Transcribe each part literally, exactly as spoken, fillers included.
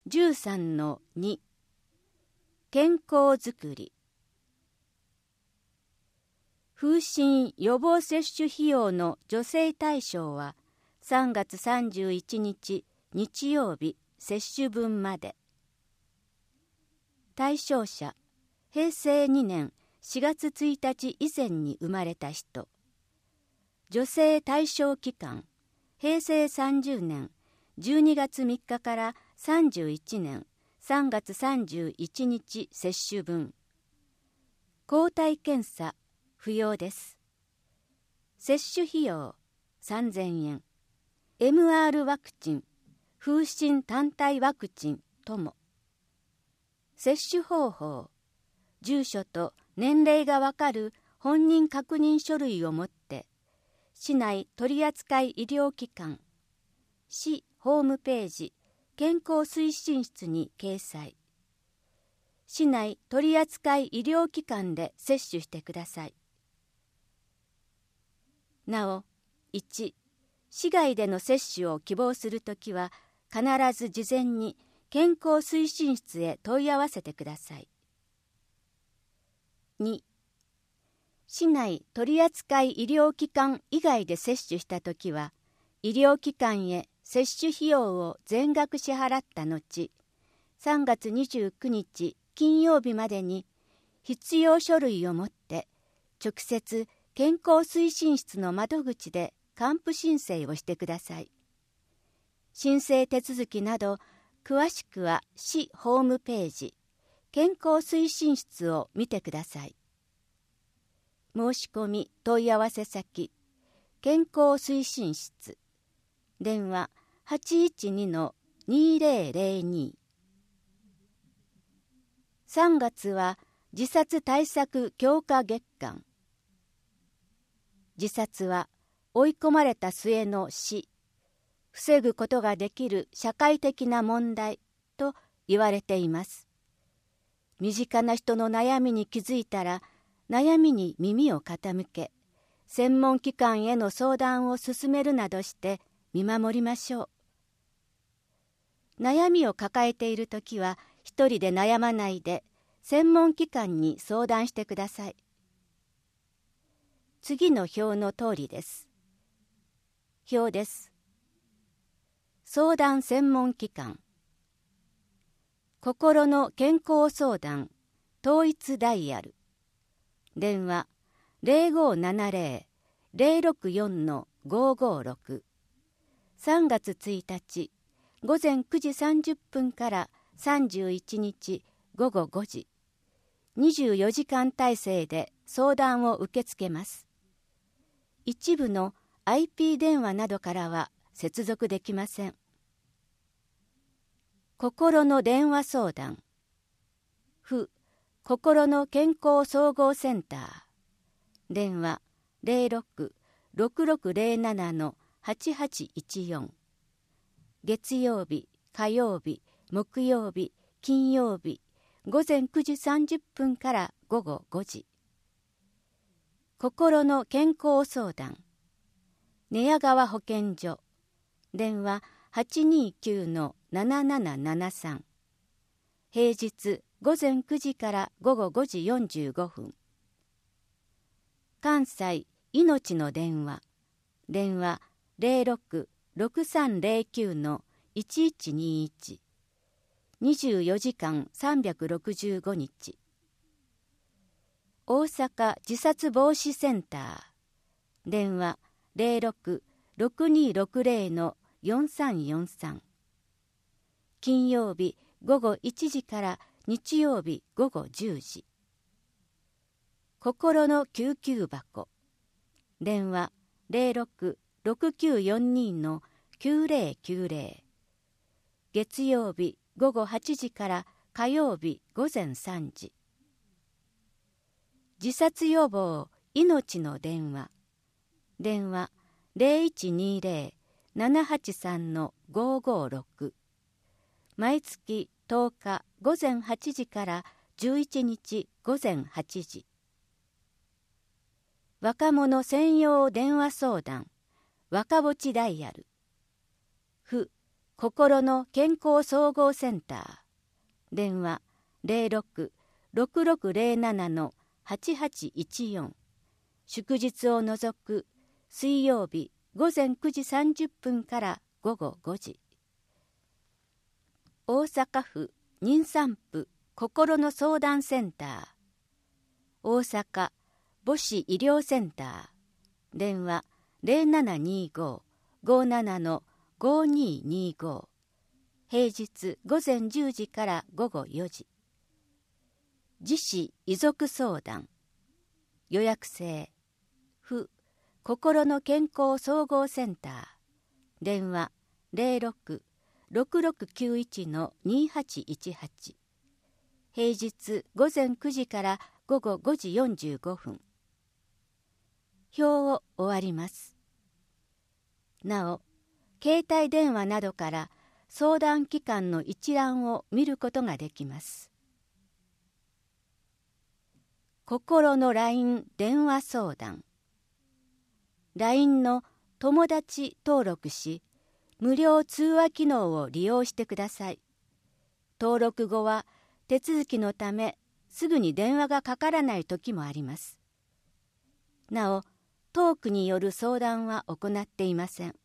じゅうさんのに 健康づくり。風疹予防接種費用の助成対象はさんがつさんじゅういちにち日曜日接種分まで。対象者、へいせいにねんしがつついたち以前に生まれた人。助成対象期間、へいせいさんじゅうねんじゅうにがつみっかからさんじゅういちねんさんがつさんじゅういちにち接種分。抗体検査不要です。接種費用さんぜんえん。エムアール ワクチン、風疹単体ワクチンとも。接種方法、住所と年齢がわかる本人確認書類を持って市内取扱医療機関、市ホームページ健康推進室に掲載。市内取扱医療機関で接種してください。なお、いち、市外での接種を希望するときは必ず事前に健康推進室へ問い合わせてください。に、市内取扱医療機関以外で接種したときは、医療機関へ接種費用を全額支払った後、さんがつにじゅうくにち金曜日までに必要書類を持って直接健康推進室の窓口で還付申請をしてください。申請手続きなど詳しくは市ホームページ健康推進室を見てください。申し込み問い合わせ先、健康推進室、電話 はちいちにのにぜろぜろに。さんがつは自殺対策強化月間。自殺は追い込まれた末の死、防ぐことができる社会的な問題と言われています。身近な人の悩みに気づいたら、悩みに耳を傾け、専門機関への相談を進めるなどして見守りましょう。悩みを抱えているときは、一人で悩まないで、専門機関に相談してください。次の表の通りです。表です。相談専門機関。心の健康相談統一ダイヤル。電話 ゼロごーななゼロ ゼロろくよんのごーごーろく。さんがつついたちごぜんくじさんじゅっぷんからさんじゅういちにちごごごじ。にじゅうよじかん体制で相談を受け付けます。一部の アイピー 電話などからは接続できません。心の電話相談。府心の健康総合センター。電話 ゼロろく ろくろくゼロななのはちはちいちよん。月曜日、火曜日、木曜日、金曜日、ごぜんくじさんじゅっぷんからごごごじ。心の健康相談。寝屋川保健所。電話 はちにーきゅうのななななななさん。平日ごぜんくじからごごごじよんじゅうごふん。関西いのちの電話。電話 ゼロろく ろくさんゼロきゅうのいちいちにいち。にじゅうよじかんさんびゃくろくじゅうごにち。大阪自殺防止センター。電話 ゼロろく ろくにーろくゼロのよんさんよんさん。金曜日ごごいちじから日曜日ごごじゅうじ。心の救急箱。電話 ゼロろく ろくきゅうよんにのきゅうぜろきゅうぜろ。月曜日ごごはちじから火曜日ごぜんさんじ。自殺予防命の電話。電話 ゼロいちにゼロ ななはちさんのごーごーろく。毎月とおかごぜんはちじからじゅういちにちごぜんはちじ。若者専用電話相談若ぼちダイヤル。府心の健康総合センター、電話 ゼロろく ろくろくゼロなな はちはちいちよん、祝日を除く水曜日ごぜんくじさんじゅっぷんからごごごじ。大阪府妊産婦心の相談センター、大阪母子医療センター、電話 ゼロななにご ごなな ごににご、平日午前じゅうじから午後よじ。自死遺族相談、予約制、府心の健康総合センター、電話 ゼロろく ろくろくきゅういち にはちいちはち、平日午前くじから午後ごじよんじゅうごふん。表を終わります。なお、携帯電話などから相談機関の一覧を見ることができます。心の ライン 電話相談。ライン の友達登録し、無料通話機能を利用してください。登録後は手続きのためすぐに電話がかからない時もあります。なお、トークによる相談は行っていません。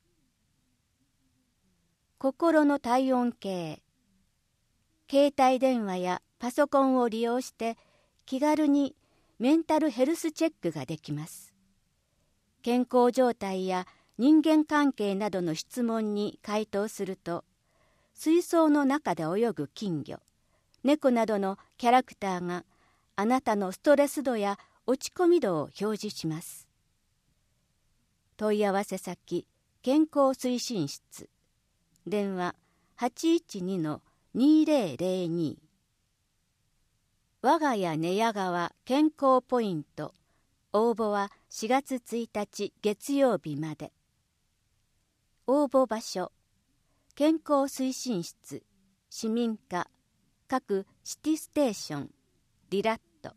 心の体温計。携帯電話やパソコンを利用して気軽にメンタルヘルスチェックができます。健康状態や人間関係などの質問に回答すると、水槽の中で泳ぐ金魚、猫などのキャラクターがあなたのストレス度や落ち込み度を表示します。問い合わせ先、健康推進室、電話 はちいちに にぜろぜろに。我が家寝屋川健康ポイント、応募はしがつついたち月曜日まで。応募場所、健康推進室、市民課、各シティステーション、リラット。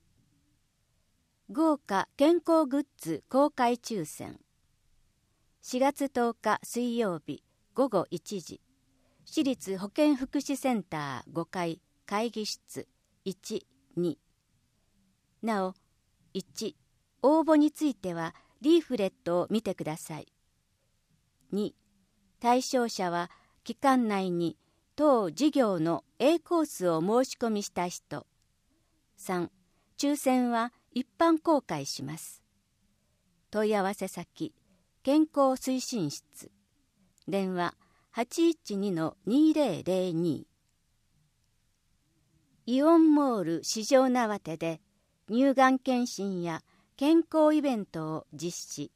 豪華健康グッズ公開抽選。しがつとおか水曜日ごごいちじ、市立保健福祉センターごかい会議室いち、に。なお、いち、応募についてはリーフレットを見てください。に、対象者は期間内に当事業の A コースを申し込みした人。さん、抽選は一般公開します。問い合わせ先、健康推進室、電話 はちいちに にぜろぜろに。イオンモール四条畷で乳がん検診や健康イベントを実施。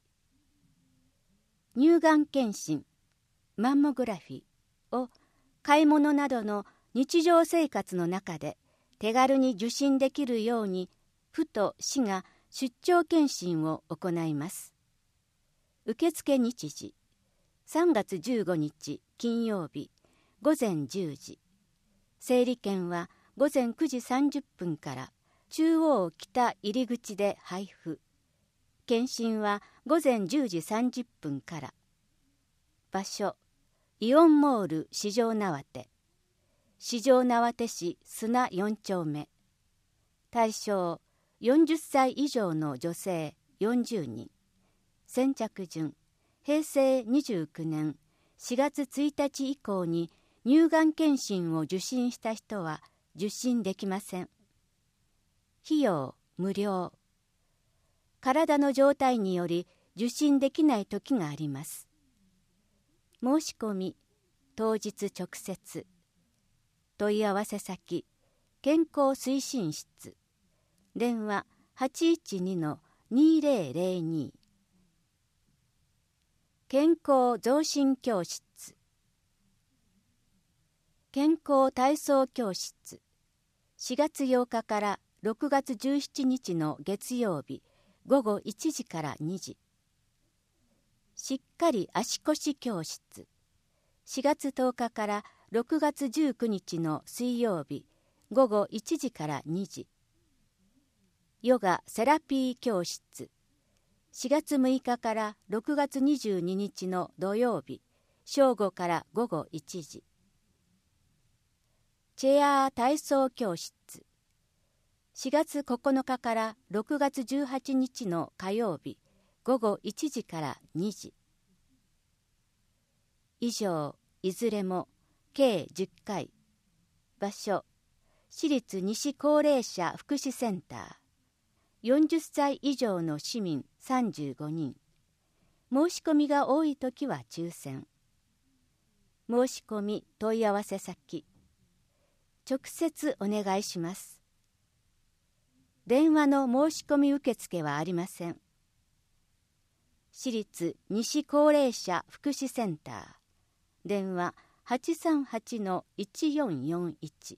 乳がん検診、マンモグラフィーを買い物などの日常生活の中で手軽に受診できるように、府と市が出張検診を行います。受付日時、さんがつじゅうごにち金曜日ごぜんじゅうじ。整理券はごぜんくじさんじゅっぷんから中央北入り口で配布。検診はごぜんじゅうじさんじゅっぷんから。場所、イオンモール四条畷、四条畷市砂よんちょうめ。対象、よんじゅっさい以上の女性よんじゅうにん。先着順、へいせいにじゅうきゅうねんしがつついたち以降に乳がん検診を受診した人は受診できません。費用無料。体の状態により受診できない時があります。申し込み、当日直接。問い合わせ先、健康推進室、電話 はちいちに にぜろぜろに。健康増進教室、健康体操教室、しがつようかからろくがつじゅうしちにちの月曜日ごごいちじからにじ。しっかり足腰教室、しがつとおかからろくがつじゅうくにちの水曜日ごごいちじからにじ。ヨガセラピー教室、しがつむいかからろくがつにじゅうににちの土曜日正午から午後いちじ。チェア体操教室、しがつここのかからろくがつじゅうはちにちの火曜日、午後いちじからにじ。以上、いずれも計じゅっかい。場所、市立西高齢者福祉センター。よんじゅっさい以上の市民さんじゅうごにん。申し込みが多いときは抽選。申し込み問い合わせ先。直接お願いします。電話の申し込み受付はありません。市立西高齢者福祉センター。電話 はちさんはちのいちよんよんいち。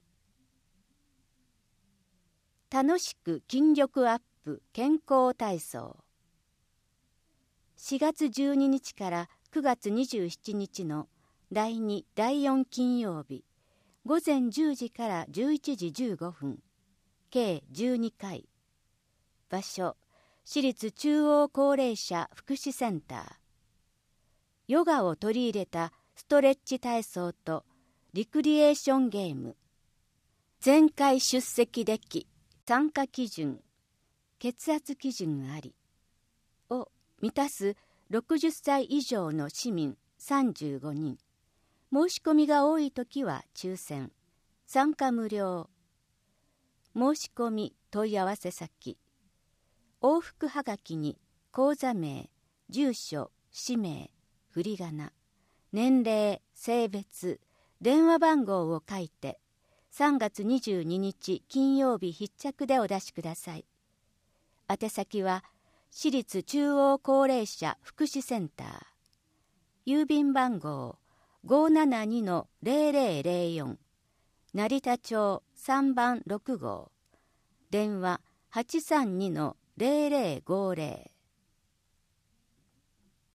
楽しく筋力アップ健康体操。しがつじゅうににちからくがつにじゅうしちにちのだいに、だいよん金曜日、午前じゅうじからじゅういちじじゅうごふん、計じゅうにかい。場所、市立中央高齢者福祉センター。ヨガを取り入れたストレッチ体操とリクリエーションゲーム。前回出席でき、参加基準、血圧基準ありを満たすろくじゅっさい以上の市民さんじゅうごにん。申し込みが多いときは抽選。参加無料。申し込み問い合わせ先。往復はがきに口座名、住所、氏名、振り仮名、年齢、性別、電話番号を書いてさんがつにじゅうににち金曜日必着でお出しください。宛先は市立中央高齢者福祉センター。郵便番号 ごーななにのぜろぜろぜろよん、成田町さんばんろくごう。電話 はちさんにのぜろぜろごぜろ。